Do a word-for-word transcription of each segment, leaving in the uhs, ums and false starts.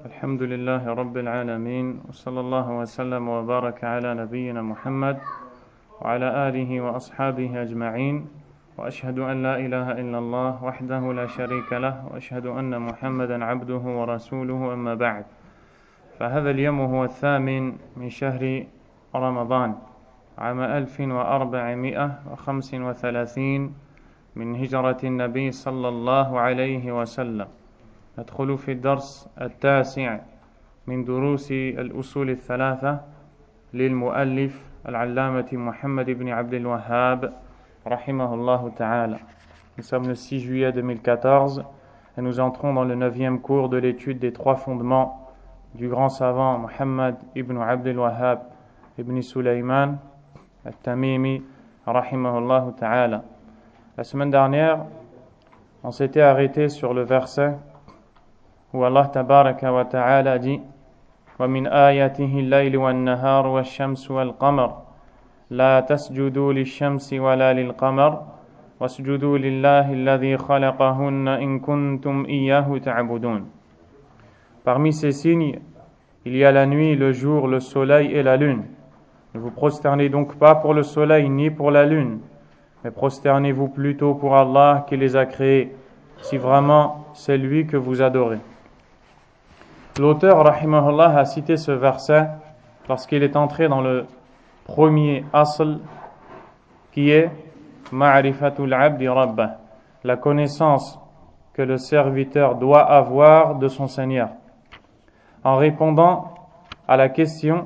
الحمد لله رب العالمين وصلى الله وسلم وبارك على نبينا محمد وعلى آله وأصحابه أجمعين وأشهد أن لا إله إلا الله وحده لا شريك له وأشهد أن محمدا عبده ورسوله أما بعد فهذا اليوم هو الثامن من شهر رمضان عام ألف وأربعمائة وخمس وثلاثين من هجرة النبي صلى الله عليه وسلم. ندخل في الدرس التاسع من دروس الأصول الثلاثة للمؤلف العلامة محمد بن عبد الوهاب رحمه الله تعالى. Nous sommes le six juillet deux mille quatorze et nous entrons dans le neuvième cours de l'étude des trois fondements du grand savant Muhammad ibn Abd al-Wahhab ibn Sulaiman al-Tamimi rahimahullah ta'ala. La semaine dernière, on s'était arrêté sur le verset où Allah tabaraka wa ta'ala dit وَمِنْ آيَاتِهِ اللَّيْلُ وَالنَّهَارُ وَالشَّمْسُ وَالْقَمَرُ لَا تَسْجُدُوا لِلشَّمْسِ وَلَا لِلْقَمَرِ وَاسْجُدُوا لِلَّهِ الَّذِي خَلَقَهُنَّ إِن كُنتُمْ إِيَّاهُ تَعْبُدُونَ. Parmi ces signes, il y a la nuit, le jour, le soleil et la lune. Ne vous prosternez donc pas pour le soleil ni pour la lune, mais prosternez-vous plutôt pour Allah qui les a créés, si vraiment c'est lui que vous adorez. L'auteur, rahimahullah, a cité ce verset lorsqu'il est entré dans le premier asl qui est ma'rifatul abdi rabbah, la connaissance que le serviteur doit avoir de son Seigneur, en répondant à la question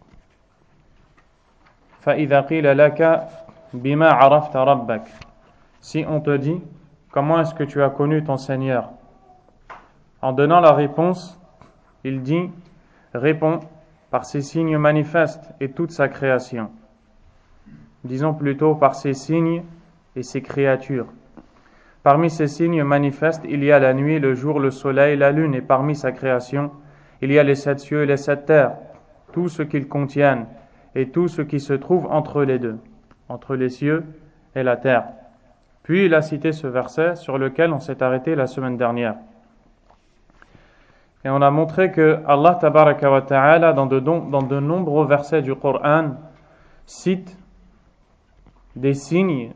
فَإِذَا قِيلَ لَكَ بِمَا عَرَفْتَ رَبَّكَ, si on te dit comment est-ce que tu as connu ton Seigneur, en donnant la réponse, il dit, répond par ses signes manifestes et toute sa création. Disons plutôt par ses signes et ses créatures. Parmi ces signes manifestes, il y a la nuit, le jour, le soleil, la lune, et parmi sa création, il y a les sept cieux et les sept terres, tout ce qu'ils contiennent et tout ce qui se trouve entre les deux, entre les cieux et la terre. Puis il a cité ce verset sur lequel on s'est arrêté la semaine dernière. Et on a montré que Allah tabaraka wa ta'ala dans de, dans de nombreux versets du Coran cite des signes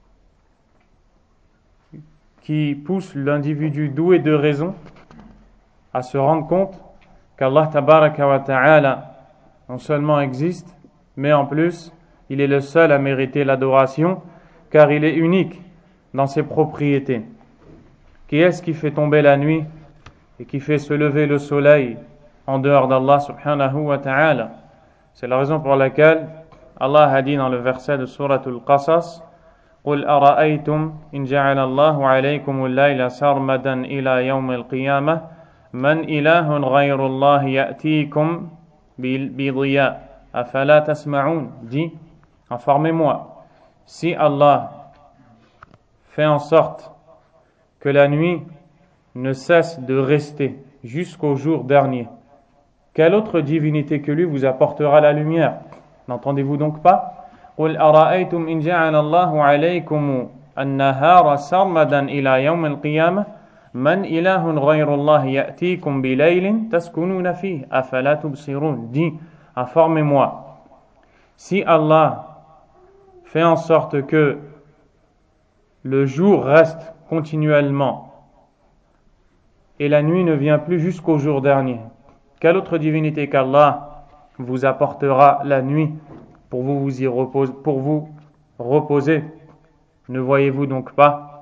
qui poussent l'individu doué de raison à se rendre compte qu'Allah tabaraka wa ta'ala non seulement existe, mais en plus il est le seul à mériter l'adoration car il est unique dans ses propriétés. Qui est-ce qui fait tomber la nuit et qui fait se lever le soleil en dehors d'Allah subhanahu wa ta'ala? C'est la raison pour laquelle Allah a dit dans le verset de Surat Al-Qasas قُلْ أَرَأَيْتُمْ إِنْ جَعَلَ اللَّهُ عَلَيْكُمُ اللَّيْلَ سَرْمَدًا إِلَى يَوْمِ الْقِيَامَةِ مَنْ إِلَهٌ غَيْرُ اللَّهِ يَأْتِيكُمْ بِضِيَاءٍ أَفَلَا تَسْمَعُونَ. Dit, informez-moi, si Allah fait en sorte que la nuit ne cesse de rester jusqu'au jour dernier, quelle autre divinité que lui vous apportera la lumière? N'entendez-vous donc pas? قُلْ أَرَأَيْتُمْ إِنْ جَعَلَ اللَّهُ عَلَيْكُمُ النَّهَارَ سَرْمَدًا إِلَى يَوْمِ الْقِيَامَةِ مَنْ إِلَهٌ غَيْرُ اللَّهِ يَأْتِيكُمْ بِلَيْلٍ تَسْكُنُونَ فِيهِ أَفَلَا تُبْصِرُونَ. Dis, informez-moi, si Allah fait en sorte que le jour reste continuellement et la nuit ne vient plus jusqu'au jour dernier, quelle autre divinité qu'Allah vous apportera la nuit pour vous, vous y repose, pour vous reposer? Ne voyez-vous donc pas?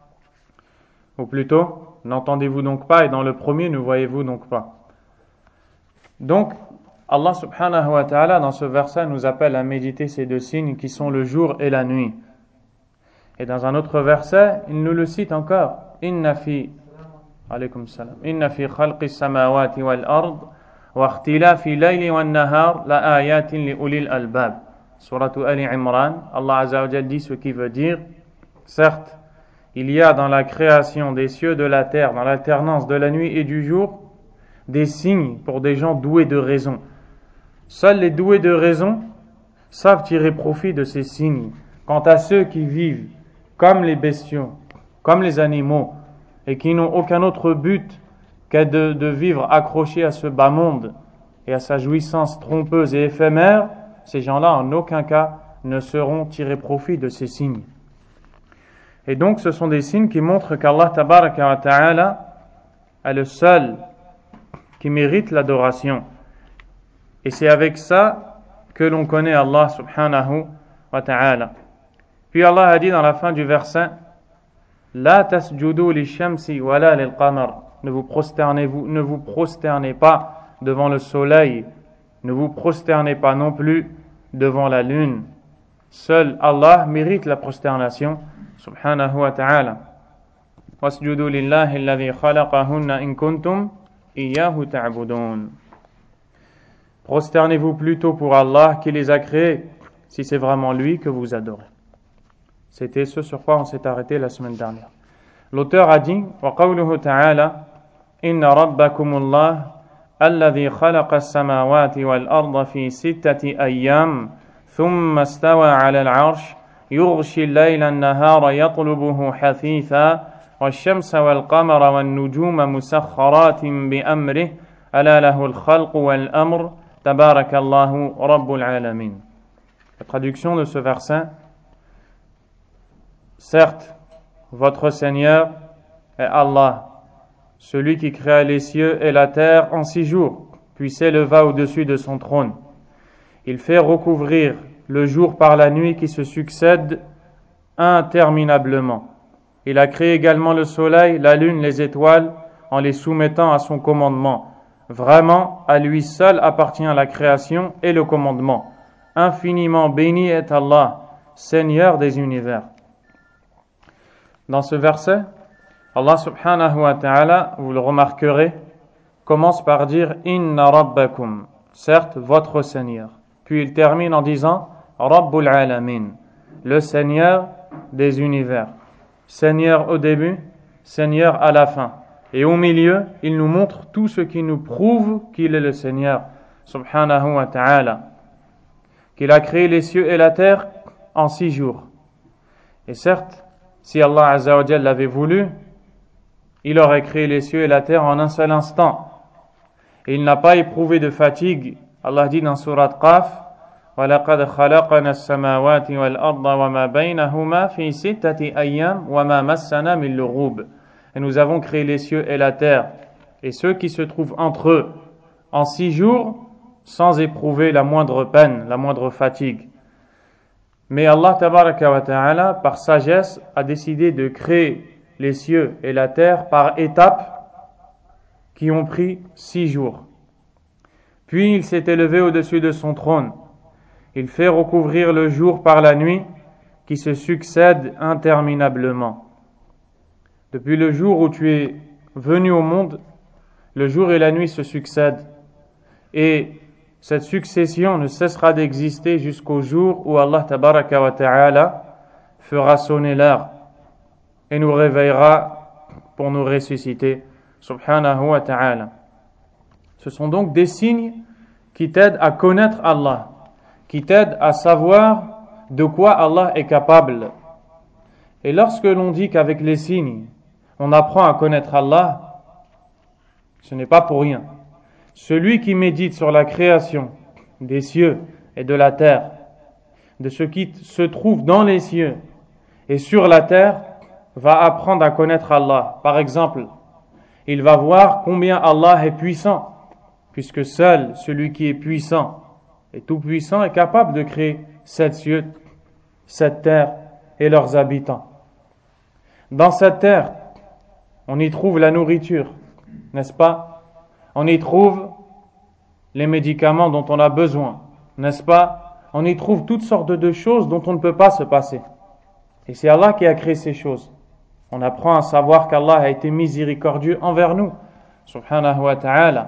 Ou plutôt, n'entendez-vous donc pas? Et dans le premier, ne voyez-vous donc pas? Donc, Allah subhanahu wa ta'ala dans ce verset nous appelle à méditer ces deux signes qui sont le jour et la nuit. Et dans un autre verset, il nous le cite encore. Inna fi alaykum salam. Inna fi khalqis samawati wal ard wa ikhtilafi layli wan nahar la ayatin li ulil albab. Suratu Ali Imran, Allah Azza wa Jalla dit ce qui veut dire, certes, il y a dans la création des cieux, de la terre, dans l'alternance de la nuit et du jour, des signes pour des gens doués de raison. Seuls les doués de raison savent tirer profit de ces signes. Quant à ceux qui vivent comme les bestiaux, comme les animaux, et qui n'ont aucun autre but qu'est de, de vivre accroché à ce bas monde et à sa jouissance trompeuse et éphémère, ces gens-là en aucun cas ne seront tirés profit de ces signes. Et donc ce sont des signes qui montrent qu'Allah tabaraka wa ta'ala est le seul qui mérite l'adoration. Et c'est avec ça que l'on connaît Allah subhanahu wa ta'ala. Puis Allah a dit dans la fin du verset: La tasjudu li shamsi wala lil qamar. Ne vous prosternez vous ne vous prosternez pas devant le soleil, ne vous prosternez pas non plus devant la lune. Seul Allah mérite la prosternation subhanahu wa ta'ala. Wasjudu lillahi alladhi khalaqahunna in kuntum iyyahu ta'budun. Prosternez-vous plutôt pour Allah qui les a créés, si c'est vraiment lui que vous adorez. C'était ce sur quoi on s'est arrêté la semaine dernière. L'auteur a dit: Wa qawluhu ta'ala inna rabbakumullah alladhi khalaqa as-samawati wal arda fi sittati ayyam thumma istawa 'ala al-'arsh yughshi al-layla an-nahara yatlubuhu hathitha wash-shamsa wal-qamara wan-nujuma musakhkharatin bi amrihi ala lahu al-khalqu wal-amr tabarakallahu rabbul 'alamin. La traduction de ce verset: Certes, votre Seigneur est Allah, celui qui créa les cieux et la terre en six jours, puis s'éleva au-dessus de son trône. Il fait recouvrir le jour par la nuit qui se succède interminablement. Il a créé également le soleil, la lune, les étoiles, en les soumettant à son commandement. Vraiment, à lui seul appartient la création et le commandement. Infiniment béni est Allah, Seigneur des univers. Dans ce verset, Allah subhanahu wa ta'ala, vous le remarquerez, commence par dire Inna rabbakum, certes votre Seigneur. Puis il termine en disant Rabbul alamin, le Seigneur des univers. Seigneur au début, Seigneur à la fin. Et au milieu, il nous montre tout ce qui nous prouve qu'il est le Seigneur subhanahu wa ta'ala, qu'il a créé les cieux et la terre en six jours. Et certes, si Allah Azza wa Jal l'avait voulu, il aurait créé les cieux et la terre en un seul instant. Et il n'a pas éprouvé de fatigue. Allah dit dans Surat Qaf: وَلَقَدْ خَلَقْنَا السَّمَاوَاتِ وَالْأَرْضَ وَمَا بَيْنَهُمَا فِي سِتَّةِ أَيَّامٍ وَمَا مَسَّنَا مِن لُغُوبٍ. Et nous avons créé les cieux et la terre et ceux qui se trouvent entre eux en six jours sans éprouver la moindre peine, la moindre fatigue. Mais Allah tabaraka wa ta'ala, par sagesse, a décidé de créer les cieux et la terre par étapes qui ont pris six jours. Puis il s'est élevé au-dessus de son trône. Il fait recouvrir le jour par la nuit qui se succède interminablement. Depuis le jour où tu es venu au monde, le jour et la nuit se succèdent. Et cette succession ne cessera d'exister jusqu'au jour où Allah tabaraka wa ta'ala fera sonner l'heure et nous réveillera pour nous ressusciter subhanahu wa ta'ala. Ce sont donc des signes qui t'aident à connaître Allah, qui t'aident à savoir de quoi Allah est capable. Et lorsque l'on dit qu'avec les signes on apprend à connaître Allah, ce n'est pas pour rien. Celui qui médite sur la création des cieux et de la terre, de ce qui se trouve dans les cieux et sur la terre, va apprendre à connaître Allah. Par exemple, il va voir combien Allah est puissant, puisque seul celui qui est puissant et tout puissant est capable de créer sept cieux, cette terre et leurs habitants. Dans cette terre, on y trouve la nourriture, n'est-ce pas? On y trouve les médicaments dont on a besoin, n'est-ce pas? On y trouve toutes sortes de choses dont on ne peut pas se passer. Et c'est Allah qui a créé ces choses. On apprend à savoir qu'Allah a été miséricordieux envers nous, subhanahu wa ta'ala.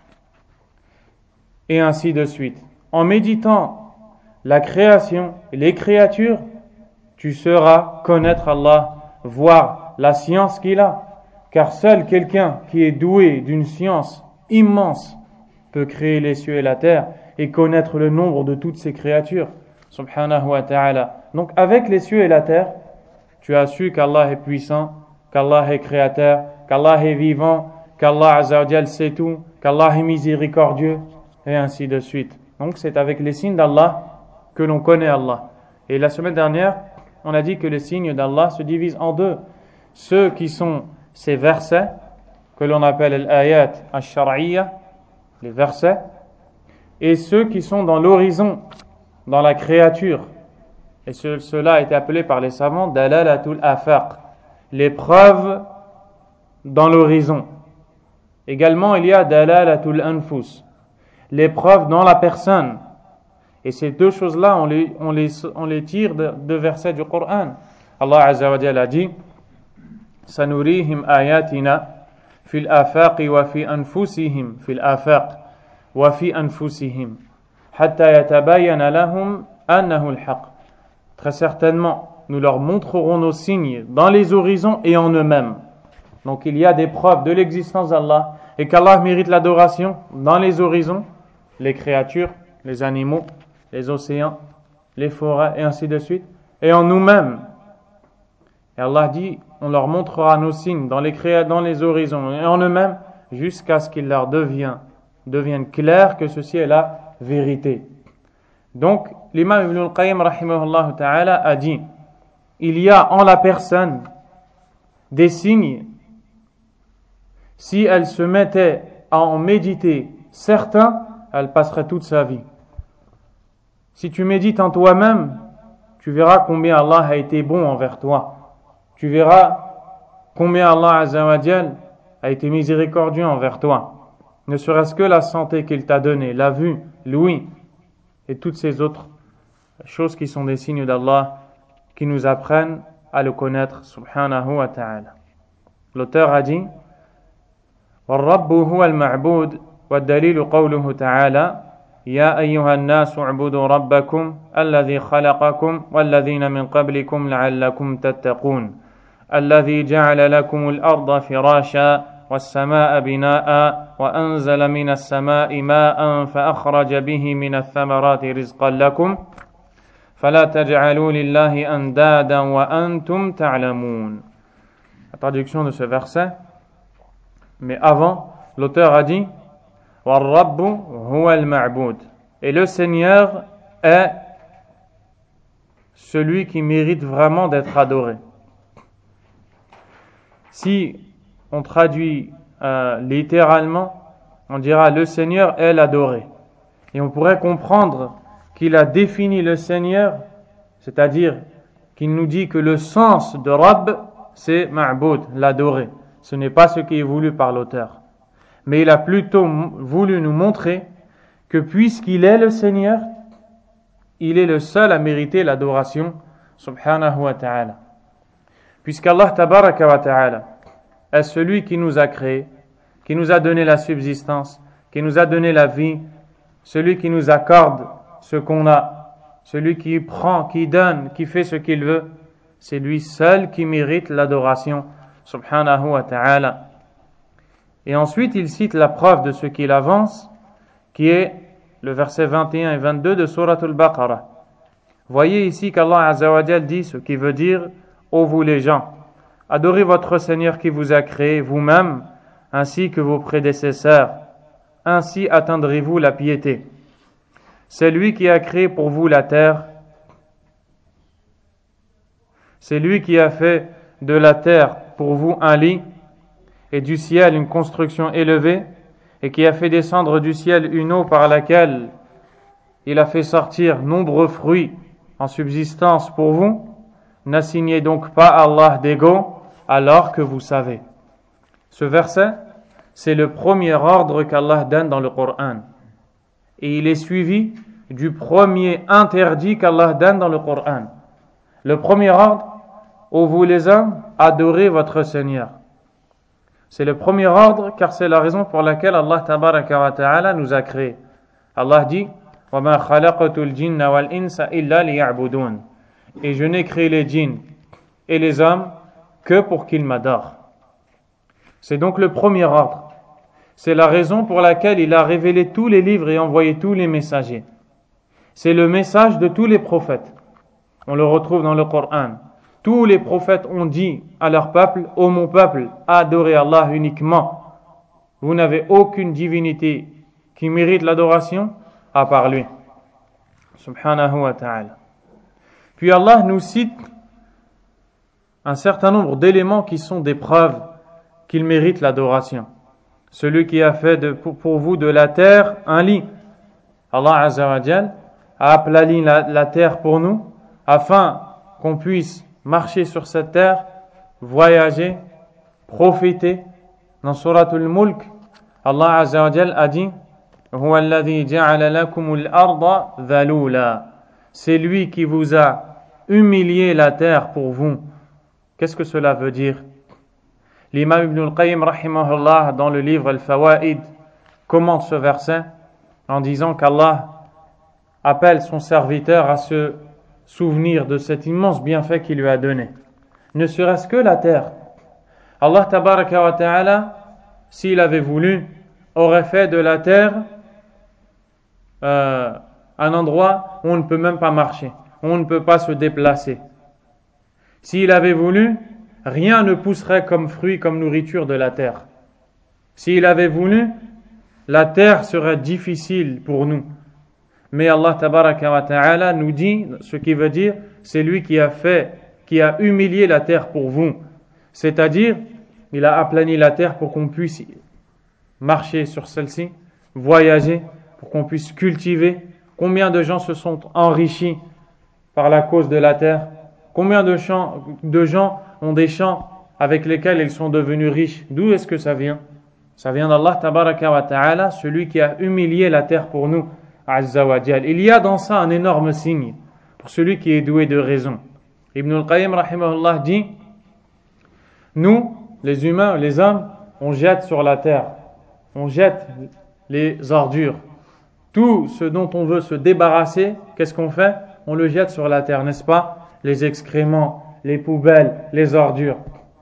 Et ainsi de suite. En méditant la création et les créatures, tu sauras connaître Allah, voir la science qu'il a. Car seul quelqu'un qui est doué d'une science immense peut créer les cieux et la terre et connaître le nombre de toutes ces créatures, subhanahu wa ta'ala. Donc avec les cieux et la terre, tu as su qu'Allah est puissant, qu'Allah est créateur, qu'Allah est vivant, qu'Allah Azza wa Jal sait tout, qu'Allah est miséricordieux, et ainsi de suite. Donc c'est avec les signes d'Allah que l'on connaît Allah. Et la semaine dernière, on a dit que les signes d'Allah se divisent en deux. Ceux qui sont ces versets, que l'on appelle l'ayat al-shar'iyya, les versets, et ceux qui sont dans l'horizon, dans la créature. Et ce, cela a été appelé par les savants dalalatul afaq, les preuves dans l'horizon. Également, il y a dalalatul anfus, les preuves dans la personne. Et ces deux choses-là, on les, on les, on les tire de, de versets du Coran. Allah Azza wa Jalla a dit sanurihim ayatina fil afaqi wa fi anfusihim fil afaq wa fi anfusihim hatta yatabayyana lahum annahu al-haq. Très certainement, nous leur montrerons nos signes dans les horizons et en eux-mêmes. Donc il y a des preuves de l'existence d'Allah et qu'Allah mérite l'adoration dans les horizons, les créatures, les animaux, les océans, les forêts et ainsi de suite, et en nous-mêmes. Et Allah dit, on leur montrera nos signes dans les créa- dans les horizons et en eux-mêmes jusqu'à ce qu'il leur devienne, devienne clair que ceci est la vérité. Donc, l'imam Ibn al-Qayyim rahimahullah ta'ala a dit, il y a en la personne des signes. Si elle se mettait à en méditer certains, elle passerait toute sa vie. Si tu médites en toi-même, tu verras combien Allah a été bon envers toi. Tu verras combien Allah Azza wa Jal a été miséricordieux envers toi. Ne serait-ce que la santé qu'il t'a donnée, la vue, l'ouïe et toutes ces autres choses qui sont des signes d'Allah qui nous apprennent à le connaître subhanahu wa ta'ala. L'auteur a dit والرب هو المعبود والدليل قوله تعالى يا أيها الناس اعبدوا ربكم الذي خلقكم والذين من قبلكم لعلكم تتقون الذي جعل لكم الأرض فراشا والسماء بناء وأنزل من السماء ماء فأخرج به من الثمرات رزقا لكم فلا تجعلوا لله أندادا وأنتم تعلمون. La traduction de ce verset. Mais avant, l'auteur a dit وَالرَّبُّ هُوَ الْمَعْبُودُ, et le Seigneur est celui qui mérite vraiment d'être adoré. Si on traduit euh, littéralement, on dira le Seigneur est l'adoré. Et on pourrait comprendre qu'il a défini le Seigneur, c'est-à-dire qu'il nous dit que le sens de Rabb, c'est Ma'boud, l'adoré. Ce n'est pas ce qui est voulu par l'auteur. Mais il a plutôt voulu nous montrer que puisqu'il est le Seigneur, il est le seul à mériter l'adoration, subhanahu wa ta'ala. Puisqu'Allah tabaraka wa ta'ala est celui qui nous a créés, qui nous a donné la subsistance, qui nous a donné la vie, celui qui nous accorde ce qu'on a, celui qui prend, qui donne, qui fait ce qu'il veut, c'est lui seul qui mérite l'adoration, subhanahu wa ta'ala. Et ensuite, il cite la preuve de ce qu'il avance, qui est le verset vingt et un et vingt-deux de Surat al-Baqarah. Voyez ici qu'Allah Azza wa Jal dit ce qui veut dire « Ô vous les gens, adorez votre Seigneur qui vous a créé vous-même, ainsi que vos prédécesseurs. Ainsi atteindrez-vous la piété. C'est lui qui a créé pour vous la terre. C'est lui qui a fait de la terre pour vous un lit, et du ciel une construction élevée, et qui a fait descendre du ciel une eau par laquelle il a fait sortir nombreux fruits en subsistance pour vous. N'assignez donc pas à Allah d'égaux alors que vous savez. » Ce verset, c'est le premier ordre qu'Allah donne dans le Coran. Et il est suivi du premier interdit qu'Allah donne dans le Coran. Le premier ordre, ô vous les hommes, adorez votre Seigneur. C'est le premier ordre car c'est la raison pour laquelle Allah tabaraka wa ta'ala nous a créés. Allah dit وَمَا خَلَقْتُ الْجِنَّ وَالْإِنسَ إِلَّا لِيَعْبُدُونَ, et je n'ai créé les djinns et les hommes que pour qu'ils m'adorent. C'est donc le premier ordre. C'est la raison pour laquelle il a révélé tous les livres et envoyé tous les messagers. C'est le message de tous les prophètes. On le retrouve dans le Coran. Tous les prophètes ont dit à leur peuple, ô mon peuple, adorez Allah uniquement Vous n'avez aucune divinité qui mérite l'adoration à part lui. Subhanahu wa ta'ala. Puis Allah nous cite un certain nombre d'éléments qui sont des preuves qu'il mérite l'adoration. Celui qui a fait de, pour, pour vous de la terre un lit. Allah Azza wa Jal a aplani la, la terre pour nous afin qu'on puisse marcher sur cette terre, voyager, profiter. Dans Suratul Mulk, Allah Azza wa Jal a dit Huwa alladhi ja'ala lakumul arda dhalula. C'est lui qui vous a humilié la terre pour vous. Qu'est-ce que cela veut dire? L'imam Ibn al-Qayyim rahimahullah dans le livre Al-Fawaid commente ce verset en disant qu'Allah appelle son serviteur à se souvenir de cet immense bienfait qu'il lui a donné. Ne serait-ce que la terre. Allah tabaraka wa ta'ala, s'il avait voulu, aurait fait de la terre euh, un endroit où on ne peut même pas marcher, où on ne peut pas se déplacer. S'il avait voulu, rien ne pousserait comme fruit, comme nourriture de la terre. S'il avait voulu, la terre serait difficile pour nous. Mais Allah tabaraka wa ta'ala nous dit, ce qui veut dire, c'est lui qui a fait, qui a humilié la terre pour vous. C'est-à-dire, il a aplani la terre pour qu'on puisse marcher sur celle-ci, voyager, pour qu'on puisse cultiver. Combien de gens se sont enrichis par la cause de la terre? Combien de, champs, de gens ont des champs avec lesquels ils sont devenus riches? D'où est-ce que ça vient? Ça vient d'Allah tabaraka wa ta'ala, celui qui a humilié la terre pour nous, Azza wa Jal. Il y a dans ça un énorme signe pour celui qui est doué de raison. Ibn al-Qayyim rahimahullah dit, nous, les humains, les hommes, on jette sur la terre, on jette les ordures. Tout ce dont on veut se débarrasser, qu'est-ce qu'on fait? On le jette sur la terre, n'est-ce pas? Les excréments, les poubelles, les ordures.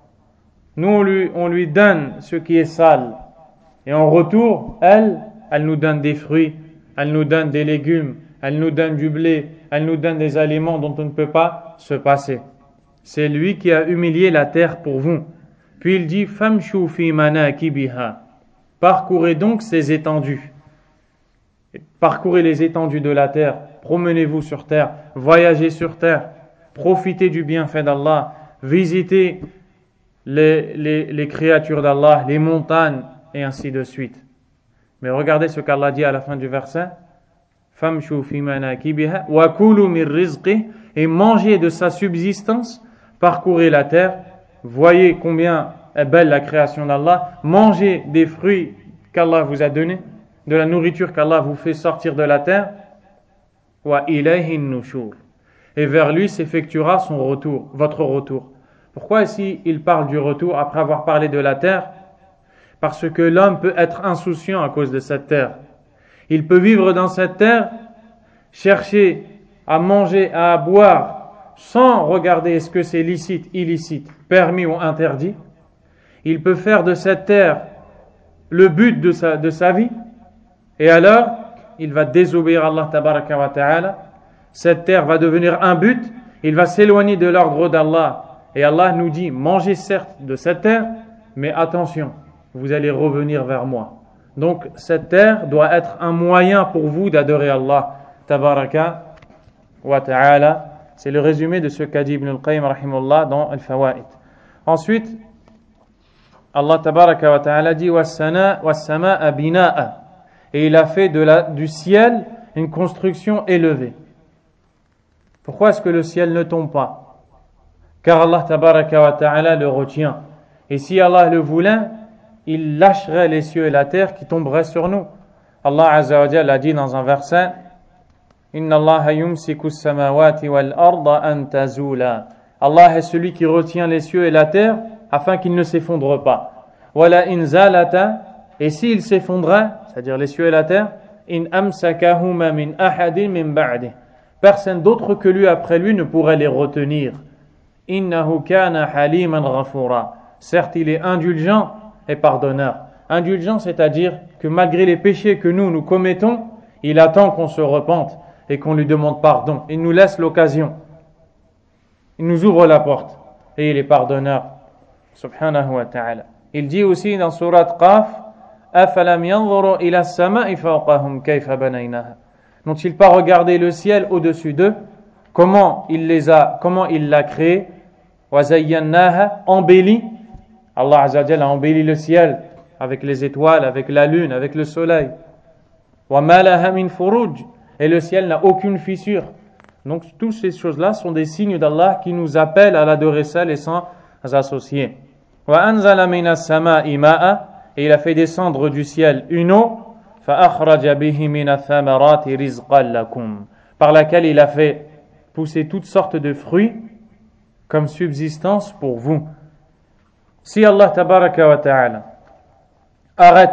Nous, on lui, on lui donne ce qui est sale. Et en retour, elle, elle nous donne des fruits, elle nous donne des légumes, elle nous donne du blé, elle nous donne des aliments dont on ne peut pas se passer. C'est lui qui a humilié la terre pour vous. Puis il dit, Famshu fi manakibiha. Parcourez donc ces étendues. Parcourez les étendues de la terre, promenez-vous sur terre, voyagez sur terre, profitez du bienfait d'Allah, visitez les, les, les créatures d'Allah, les montagnes, et ainsi de suite. Mais regardez ce qu'Allah dit à la fin du verset, Famshu fi manakibiha wa kulu min rizqih, et mangez de sa subsistance, parcourez la terre, voyez combien est belle la création d'Allah, mangez des fruits qu'Allah vous a donnés, de la nourriture qu'Allah vous fait sortir de la terre, wa ilayhin nushur, et vers lui s'effectuera son retour, votre retour. Pourquoi ici il parle du retour après avoir parlé de la terre? Parce que l'homme peut être insouciant à cause de cette terre. Il peut vivre dans cette terre, chercher à manger, à boire, sans regarder est-ce que c'est licite, illicite, permis ou interdit. Il peut faire de cette terre le but de sa, de sa vie, et alors il va désobéir à Allah tabaraka wa ta'ala. Cette terre va devenir un but, il va s'éloigner de l'ordre d'Allah. Et Allah nous dit, mangez certes de cette terre, mais attention, vous allez revenir vers moi. Donc cette terre doit être un moyen pour vous d'adorer Allah tabaraka wa ta'ala. C'est le résumé de ce qu'a dit Ibn al-Qayyim rahimahullah dans Al-Fawaid. Ensuite, Allah tabaraka wa ta'ala dit was-sama'a bina'a, et il a fait de la, du ciel une construction élevée. Pourquoi est-ce que le ciel ne tombe pas? Car Allah tabaraka wa ta'ala le retient. Et si Allah le voulait, il lâcherait les cieux et la terre qui tomberaient sur nous. Allah azza wa jalla a dit dans un verset, Inna Allah yumsiku as-samawati wal arda an tazula. Allah est celui qui retient les cieux et la terre afin qu'ils ne s'effondrent pas. Wala in zalata, et s'ils s'effondraient, c'est-à-dire les cieux et la terre, in amsakahuma min ahadin min ba'dih, personne d'autre que lui après lui ne pourrait les retenir. Innahu kana haliman ghafura. Certes, il est indulgent et pardonneur. Indulgent, c'est-à-dire que malgré les péchés que nous, nous commettons, il attend qu'on se repente et qu'on lui demande pardon. Il nous laisse l'occasion. Il nous ouvre la porte et il est pardonneur. Subhanahu wa ta'ala. Il dit aussi dans Surat Qaf, أَفَلَمْ يَنْظُرُوا إِلَى السَّمَاءِ فَوْقَهُمْ كَيْفَ بَنَيْنَاهَا. N'ont-ils pas regardé le ciel au-dessus d'eux, comment il les a, comment il l'a créé, وَزَيَّنَّاهَا, embelli. Allah Azza wa Jalla a embelli le ciel avec les étoiles, avec la lune, avec le soleil. وَمَا لَهَا مِنْ فُرُوجٍ, et le ciel n'a aucune fissure. Donc toutes ces choses-là sont des signes d'Allah qui nous appellent à l'adorer seul et sans associer. وَأَنزَلَ مِنَ السَّمَاءِ مَاءً, et il a fait descendre du ciel une eau, فَأَخْرَجَ بِهِ مِنَ الثَّمَرَاتِ رِزْقًا لَكُمْ, par laquelle il a fait pousser toutes sortes de fruits comme subsistance pour vous. Si Allah tabaraka wa ta'ala arrête,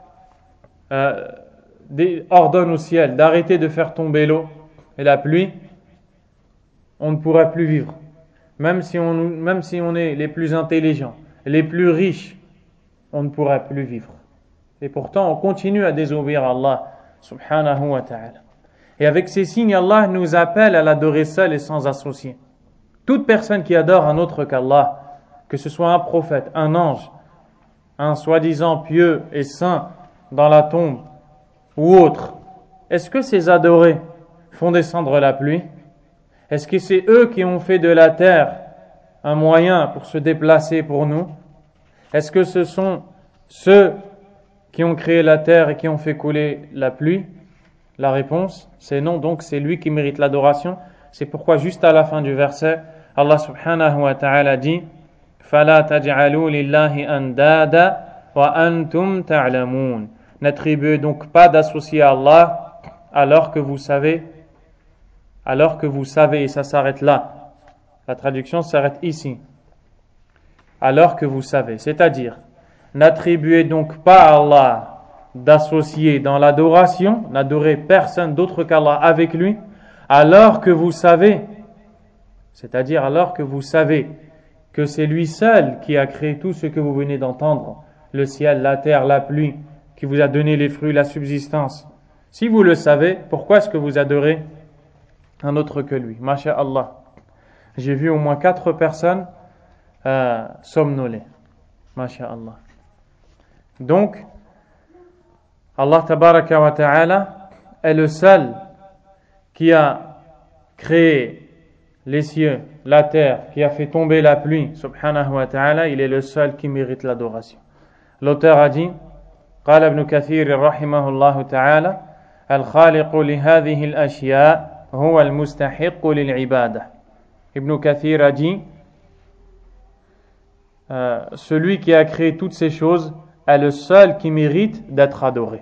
euh, ordonne au ciel d'arrêter de faire tomber l'eau et la pluie, on ne pourra plus vivre. Même si on, même si on est les plus intelligents, les plus riches, on ne pourra plus vivre. Et pourtant, on continue à désobéir à Allah subhanahu wa ta'ala. Et avec ces signes, Allah nous appelle à l'adorer seul et sans associé. Toute personne qui adore un autre qu'Allah, que ce soit un prophète, un ange, un soi-disant pieux et saint dans la tombe ou autre, est-ce que ces adorés font descendre la pluie? Est-ce que c'est eux qui ont fait de la terre un moyen pour se déplacer pour nous? Est-ce que ce sont ceux qui ont créé la terre et qui ont fait couler la pluie? La réponse, c'est non, donc c'est lui qui mérite l'adoration. C'est pourquoi juste à la fin du verset, Allah subhanahu wa ta'ala dit فَلَا تَجْعَلُوا لِلَّهِ أَنْدَادًا وَأَنْتُمْ تَعْلَمُونَ. N'attribuez donc pas d'associé à Allah alors que vous savez, alors que vous savez, et ça s'arrête là. La traduction s'arrête ici. Alors que vous savez, c'est-à-dire, n'attribuez donc pas à Allah d'associer dans l'adoration, n'adorez personne d'autre qu'Allah avec lui, alors que vous savez, c'est-à-dire alors que vous savez que c'est lui seul qui a créé tout ce que vous venez d'entendre, le ciel, la terre, la pluie, qui vous a donné les fruits, la subsistance. Si vous le savez, pourquoi est-ce que vous adorez un autre que lui? Masha'Allah. J'ai vu au moins quatre personnes euh, somnoler. Masha'Allah. Donc, Allah tabaraka wa ta'ala est le seul qui a créé les cieux, la terre, qui a fait tomber la pluie, subhanahu wa ta'ala, il est le seul qui mérite l'adoration. L'auteur a dit, قال ابن كثير رحمه الله تعالى الخالق لهذه الأشياء هو المستحق للعبادة. Ibn Kathir a dit, euh, celui qui a créé toutes ces choses est le seul qui mérite d'être adoré.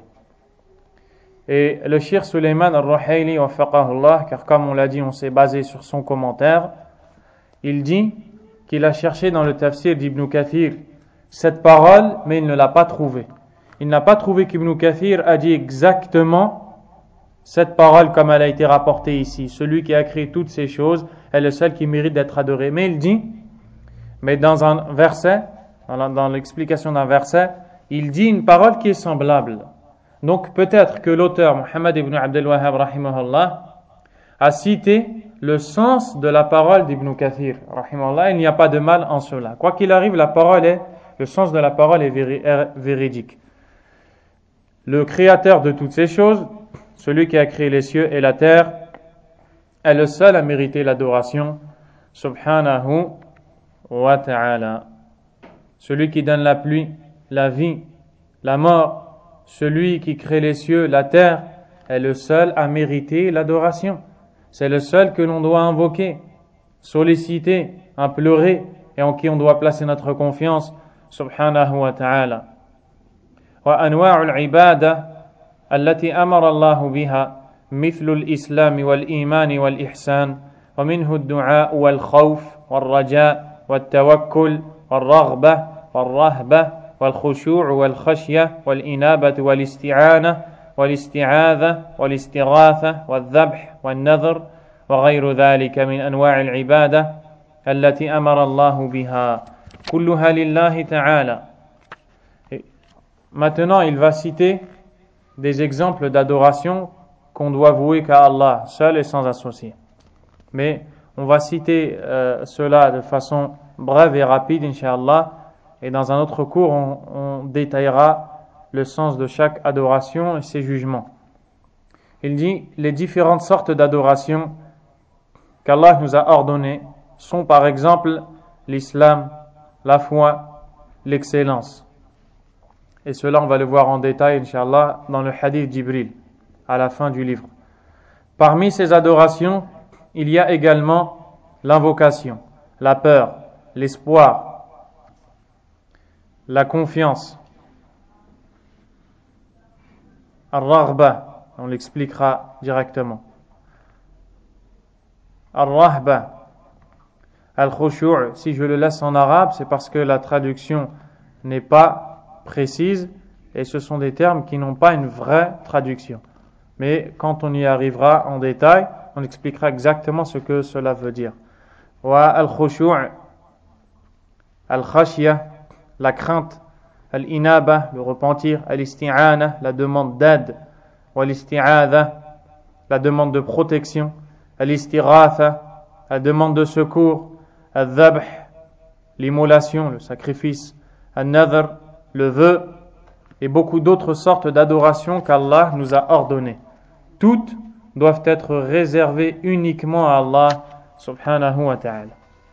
Et le Cheikh Suleiman al-Ruhaili, wafaqahullah, car comme on l'a dit, on s'est basé sur son commentaire, il dit qu'il a cherché dans le tafsir d'Ibn Kathir cette parole, mais il ne l'a pas trouvée. Il n'a pas trouvé qu'Ibn Kathir a dit exactement cette parole comme elle a été rapportée ici. Celui qui a créé toutes ces choses est le seul qui mérite d'être adoré. Mais il dit, mais dans un verset, dans l'explication d'un verset, il dit une parole qui est semblable. Donc peut-être que l'auteur, Muhammad ibn Abdel Wahhab, rahimahullah, a cité le sens de la parole d'Ibn Kathir, rahimahullah. Il n'y a pas de mal en cela. Quoi qu'il arrive, la parole est, le sens de la parole est véri, véridique. Le créateur de toutes ces choses, celui qui a créé les cieux et la terre, est le seul à mériter l'adoration, subhanahu wa ta'ala. Celui qui donne la pluie, la vie, la mort, celui qui crée les cieux, la terre, est le seul à mériter l'adoration. C'est le seul que l'on doit invoquer, solliciter, implorer, et en qui on doit placer notre confiance, subhanahu wa ta'ala. وأنواع العبادة التي أمر الله بها مثل الإسلام والإيمان والإحسان ومنه الدعاء والخوف والرجاء والتوكل والرغبة والرهبة والخشوع والخشية والإنابة والاستعانة والاستعاذة والاستغاثة والذبح والنذر وغير ذلك من أنواع العبادة التي أمر الله بها كلها لله تعالى. Maintenant, il va citer des exemples d'adoration qu'on doit vouer qu'à Allah, seul et sans associé. Mais on va citer euh, cela de façon brève et rapide, Inch'Allah, et dans un autre cours, on, on détaillera le sens de chaque adoration et ses jugements. Il dit, les différentes sortes d'adoration qu'Allah nous a ordonnées sont par exemple l'islam, la foi, l'excellence. Et cela, on va le voir en détail, Inch'Allah, dans le hadith Jibril, à la fin du livre. Parmi ces adorations, il y a également l'invocation, la peur, l'espoir, la confiance, al-raghba, on l'expliquera directement, al-rahba, al-khushu', si je le laisse en arabe, c'est parce que la traduction n'est pas précise et ce sont des termes qui n'ont pas une vraie traduction. Mais quand on y arrivera en détail, on expliquera exactement ce que cela veut dire. Wa al-khushu', al-khashya, la crainte, al-inaba, le repentir, al-isti'ana, la demande d'aide, wa al-isti'adha, la demande de protection, al-istighatha, la demande de secours, al-dhabh, l'immolation, le sacrifice, al-nadhr, le vœu, et beaucoup d'autres sortes d'adorations qu'Allah nous a ordonnées. Toutes doivent être réservées uniquement à Allah subhanahu wa ta'ala.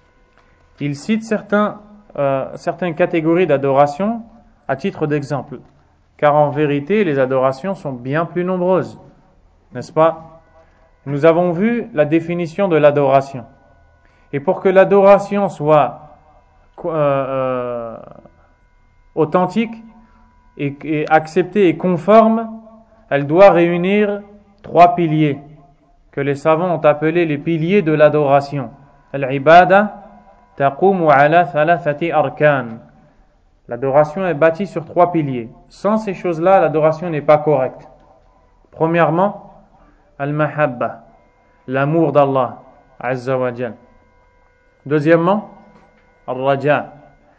Il cite certains, euh, certaines catégories d'adoration à titre d'exemple, car en vérité les adorations sont bien plus nombreuses, n'est-ce pas? Nous avons vu la définition de l'adoration. Et pour que l'adoration soit euh, euh, authentique et, et acceptée et conforme, elle doit réunir trois piliers que les savants ont appelés les piliers de l'adoration. Al-ibada taqumu ala thalathati arkan. L'adoration est bâtie sur trois piliers. Sans ces choses-là, l'adoration n'est pas correcte. Premièrement, al-mahabba, l'amour d'Allah azza wa jal. Deuxièmement, al-raja,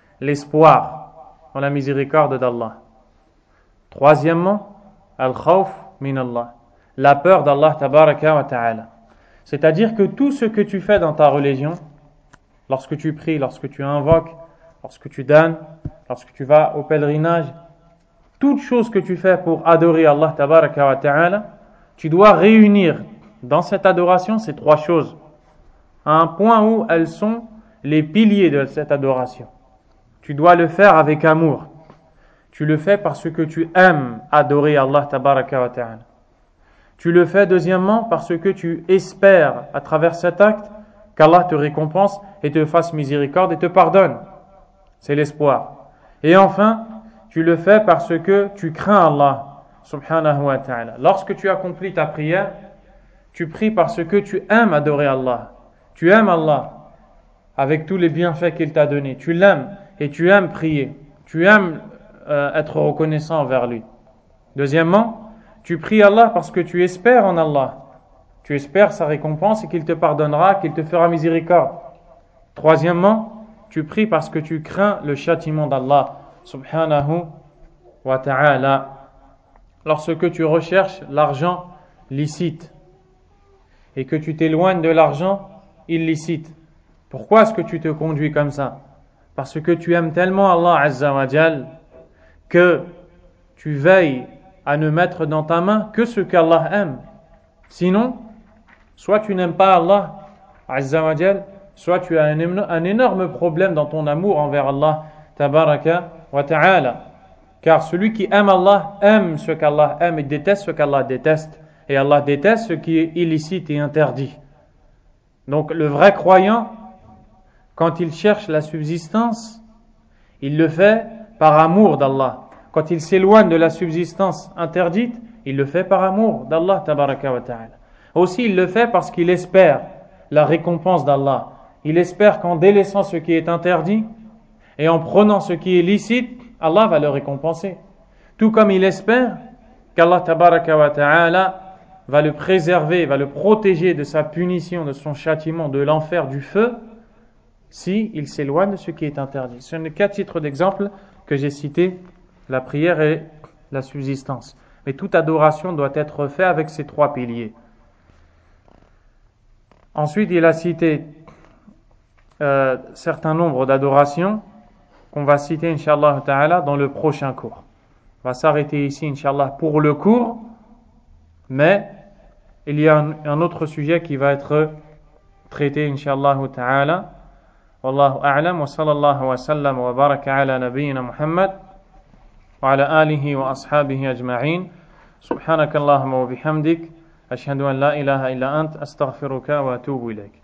l'espoir en la miséricorde d'Allah. Troisièmement, al-khawf min Allah, la peur d'Allah tabaraka wa ta'ala. C'est-à-dire que tout ce que tu fais dans ta religion, lorsque tu pries, lorsque tu invoques, lorsque tu donnes, lorsque tu vas au pèlerinage, toute chose que tu fais pour adorer Allah tabaraka wa ta'ala, tu dois réunir dans cette adoration ces trois choses, à un point où elles sont les piliers de cette adoration. Tu dois le faire avec amour. Tu le fais parce que tu aimes adorer Allah tabaraka wa ta'ala. Tu le fais deuxièmement parce que tu espères à travers cet acte qu'Allah te récompense et te fasse miséricorde et te pardonne. C'est l'espoir. Et enfin, tu le fais parce que tu crains Allah subhanahu wa ta'ala. Lorsque tu accomplis ta prière, tu pries parce que tu aimes adorer Allah. Tu aimes Allah avec tous les bienfaits qu'il t'a donnés. Tu l'aimes et tu aimes prier. Tu aimes euh, être reconnaissant envers lui. Deuxièmement, tu pries Allah parce que tu espères en Allah. Tu espères sa récompense et qu'il te pardonnera, qu'il te fera miséricorde. Troisièmement, tu pries parce que tu crains le châtiment d'Allah subhanahu wa ta'ala. Lorsque tu recherches l'argent licite et que tu t'éloignes de l'argent illicite, pourquoi est-ce que tu te conduis comme ça? Parce que tu aimes tellement Allah azza wa jal que tu veilles à ne mettre dans ta main que ce qu'Allah aime. Sinon, soit tu n'aimes pas Allah azza wa jal, soit tu as un, un énorme problème dans ton amour envers Allah tabaraka wa ta'ala. Car celui qui aime Allah aime ce qu'Allah aime et déteste ce qu'Allah déteste. Et Allah déteste ce qui est illicite et interdit. Donc le vrai croyant, quand il cherche la subsistance, il le fait par amour d'Allah. Quand il s'éloigne de la subsistance interdite, il le fait par amour d'Allah tabaraka wa ta'ala. Aussi, il le fait parce qu'il espère la récompense d'Allah. Il espère qu'en délaissant ce qui est interdit et en prenant ce qui est licite, Allah va le récompenser. Tout comme il espère qu'Allah tabaraka wa ta'ala va le préserver, va le protéger de sa punition, de son châtiment, de l'enfer, du feu, si il s'éloigne de ce qui est interdit. Ce n'est qu'à titre d'exemple que j'ai cité la prière et la subsistance. Mais toute adoration doit être faite avec ces trois piliers. Ensuite, il a cité euh, certain nombre d'adorations qu'on va citer, Inch'Allah ta'ala, dans le prochain cours. va s'arrêter ici, Inch'Allah, pour le cours. Mais il y a un, un autre sujet qui va être traité, Inch'Allah ta'ala. Wallahu a'lam wa sallallahu wa sallam wa baraka ala nabiyyina Muhammad wa ala alihi wa ashabihi ajma'in. Subhanakallahumma wa bihamdik. Ashhadu an la ilaha illa ant. Astaghfiruka wa atubu ilayk.